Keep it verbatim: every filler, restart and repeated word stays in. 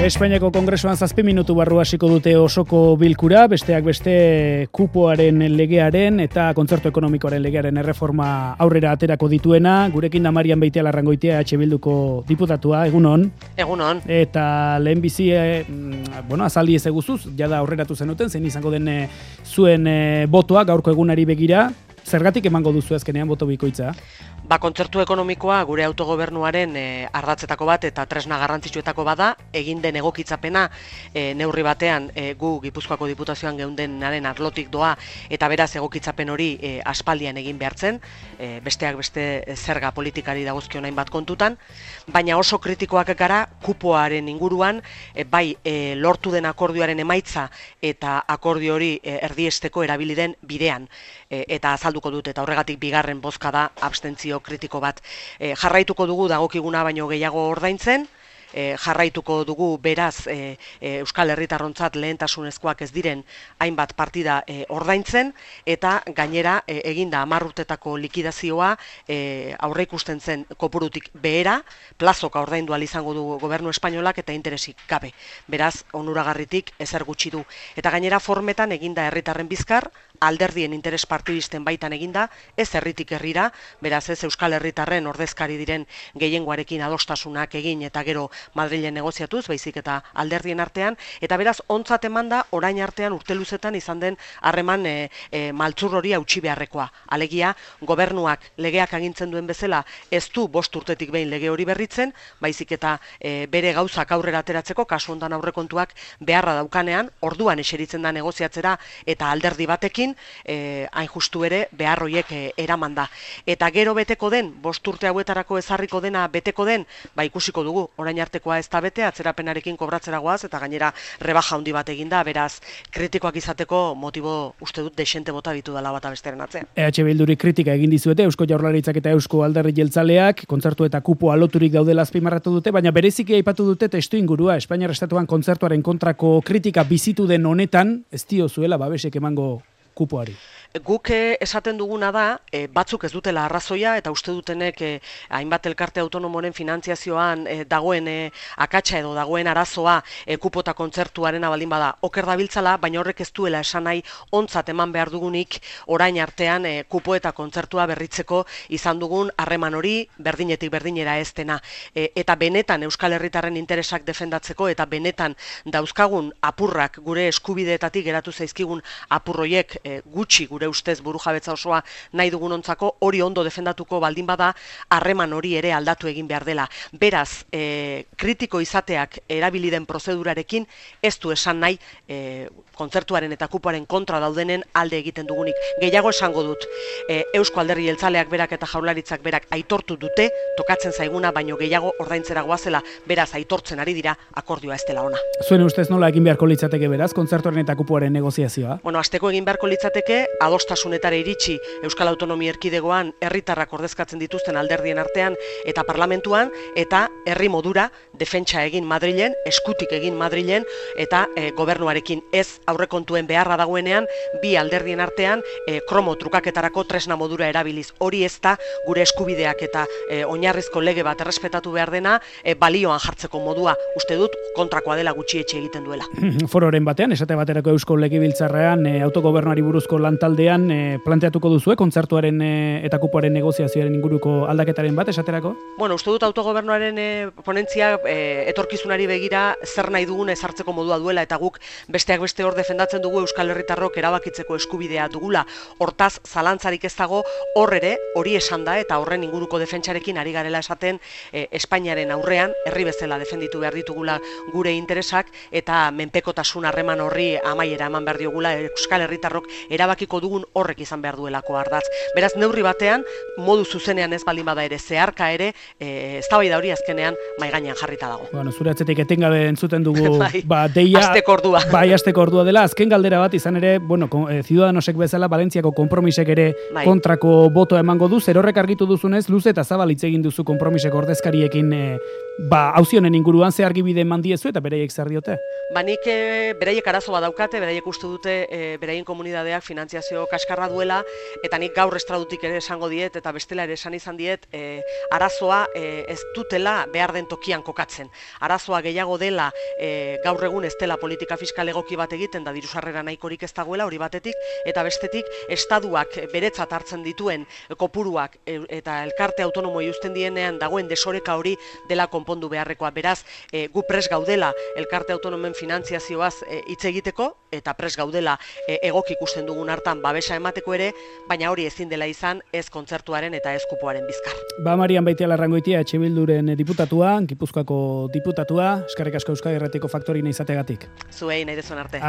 Espainiako Kongresuan zazpi minutu barru hasiko dute osoko bilkura, besteak beste kupoaren legearen eta kontzertu ekonomikoaren legearen erreforma aurrera aterako dituena. Gurekin da Marian Beitialarrangoitia, H Bilduko diputatua, egunon. Egunon. Eta lehenbizi, eh, bueno, azaldi ez eguzuz, jada aurreratu zenuten, zein izango den eh, zuen eh, botoa gaurko egunari begira. Zergatik emango duzu azkenean boto bikoitza? Ba, kontzertu ekonomikoa gure autogobernuaren e, ardatzetako bat eta tresna garrantzitsuetako bada, egin den egokitzapena e, neurri batean e, gu Gipuzkoako Diputazioan geundenaren arlotik doa eta beraz egokitzapen hori e, aspaldian egin behartzen, e, besteak beste zerga politikari dagozkion hainbat kontutan, baina oso kritikoak gara kupoaren inguruan, e, bai e, lortu den akordioaren emaitza eta akordio hori e, erdiesteko erabili den bidean, e, eta azalduko dut, eta horregatik bigarren bozka da abstentzio kritiko bat. E, jarraituko dugu dagokiguna baino gehiago ordaintzen, e, jarraituko dugu beraz e, e, Euskal Herritarrontzat lehentasunezkoak ez diren hainbat partida e, ordaintzen, eta gainera e, eginda hamar urtetako likidazioa e, aurre ikusten zen kopurutik behera, plazoka ordaindu ahal izango du gobernu espainolak eta interesik gabe. Beraz, onuragarritik ezer gutxi du. Eta gainera formetan eginda herritarren bizkar, alderdien interes partidisten baitan eginda, ez herritik herrira, beraz ez Euskal Herritarren ordezkari diren gehiengoarekin adostasunak egin eta gero Madrilen negoziatuz, baizik eta alderdien artean, eta beraz ontzat emanda orain artean urte luzetan izan den harreman e, e, maltzur hori hautsi beharrekoa. Alegia, gobernuak legeak agintzen duen bezala ez du bost urtetik behin lege hori berritzen, baizik eta e, bere gauzak aurrera ateratzeko, kasu hontan aurrekontuak beharra daukanean, orduan eseritzen da negoziatzera eta alderdi batekin, E, hain justu ere behar horiek e, eraman da. Eta gero beteko den, bost urte hauetarako ezarriko dena beteko den, ba ikusiko dugu, orain artekoa ez da bete, atzerapenarekin kobratzera goaz, eta gainera rebaja handi bat eginda, beraz, kritikoak izateko motibo uste dut desente bota ditu dela bata besteren atzean. E H Bilduri kritika egin dizuete, Eusko Jaurlaritzak eta Eusko Alderdi Jeltzaleak, kontzertu eta kupoa loturik daudela azpimarratu dute, baina bereziki aipatu dute testu ingurua, Espainiar Estatuan kontzertuaren kontrako kritika bizitu den honetan, ez diozuela babesek emango kupoari. Guk esaten duguna da, e, batzuk ez dutela arrazoia eta uste dutenek e, hainbat elkarte autonomoren finantziazioan e, dagoen e, akatsa edo dagoen arazoa e, kupota kontzertuaren baldin bada oker dabiltzala, baina horrek ez duela esan nahi ontzat eman behar dugunik orain artean e, kupo eta kontzertua berritzeko izan dugun harreman hori berdinetik berdinera ez dena. E, eta benetan Euskal Herritarren interesak defendatzeko eta benetan dauzkagun apurrak gure eskubideetatik geratu zaizkigun apurroiek e, gutxi gure ustez burujabetza osoa nahi dugunontzako hori ondo defendatuko baldin bada harreman hori ere aldatu egin behar dela. Beraz, e, kritiko izateak erabili den prozedurarekin ez du esan nahi e, kontzertuaren eta kupoaren kontra daudenen alde egiten dugunik. Gehiago esango dut, e, Eusko Alderdi Jeltzaleak berak eta Jaurlaritzak berak aitortu dute, tokatzen zaiguna baino gehiago ordaintzera goazela, beraz aitortzen ari dira akordioa ez dela ona. Zuen ustez nola egin beharko litzateke beraz, kontzertuaren eta kupoaren negoziazioa? Bueno, asteko egin beharko litzateke, adostasunetara iritsi Euskal Autonomia Erkidegoan herritarrak ordezkatzen dituzten alderdien artean eta parlamentuan, eta herri modura defentsa egin Madrilen, eskutik egin Madrilen, eta e, gobernuarekin ez aurrekontuen beharra dagoenean, bi alderdien artean e, kromo trukaketarako tresna modura erabiliz. Hori ez da gure eskubideak eta e, oinarrizko lege bat errespetatu behar dena e, balioan jartzeko modua, uste dut kontrakoa dela gutxietxe egiten duela. Fororen batean, esate baterako Eusko Legebiltzarrean e, autogobernuari buruzko lantaldean e, planteatuko duzue kontzertuaren e, eta kupoaren negoziazioaren inguruko aldaketaren bat esaterako? Bueno, uste dut autogobernuaren e, ponentzia e, etorkizunari begira zer nahi dugun ezartzeko modua duela, eta guk besteak beste hor defendatzen dugu Euskal Herritarrok erabakitzeko eskubidea dugula. Hortaz, zalantzarik ez dago, hor ere hori esan da eta horren inguruko defentsarekin ari garela esaten e, Espainiaren aurrean herri bezala defenditu behar ditugula gure interesak eta menpekotasun harreman horri amaiera eman behar diogula Euskal Herritarrok erabakiko dugun horrek izan behar duelako ardatz. Beraz, neurri batean, modu zuzenean ez baldin bada ere, zeharka ere, e, eztabaida hori azkenean mahai gainean jarrita dago. Bueno, zure atzetik etengabe entzuten dugu bai, ba, deia, asteko ordua. Bai, asteko ordua dela. Azken galdera bat izan ere, bueno, Ciudadanosek bezala Valentziako konpromisek ere bai, kontrako botoa emango du, zer horrek argitu duzunez, luze eta zabal hitz egin duzu konpromisek ordezkariekin e, ba, auzionen inguruan ze argibide eman diezu eta beraiek zer diote? Ba, nik e, beraiek arazo bat daukate, beraiek uste dute e, beraien komunitateak finantziazio finanziazio kaskarra duela, eta nik gaur estradutik ere esango diet, eta bestela ere esan izan diet, e, arazoa e, ez dutela behar den tokian kokatzen. Arazoa gehiago dela, e, gaur egun ez dela politika fiskal egoki bat egiten, da dirusarrera nahikorik ez dagoela, hori batetik, eta bestetik, estaduak beretzat hartzen dituen kopuruak e, eta elkarte autonomoi uzten dienean dagoen desoreka hori dela konpondu beharrekoa. Beraz, e, gu pres gaudela elkarte autonomen finantziazioaz hitz egiteko, eta pres gaudela e, egok ikusten dugun hartan babesa emateko ere, baina hori ezin dela izan ez kontzertuaren eta ez kupoaren bizkar. Ba, Marian Beitialarrangoitia, Etxe Bilduren diputatua, Gipuzkoako diputatua, eskerrik asko Euskadi Irratiko faktorina izategatik. Zuei nahi dezuen arte.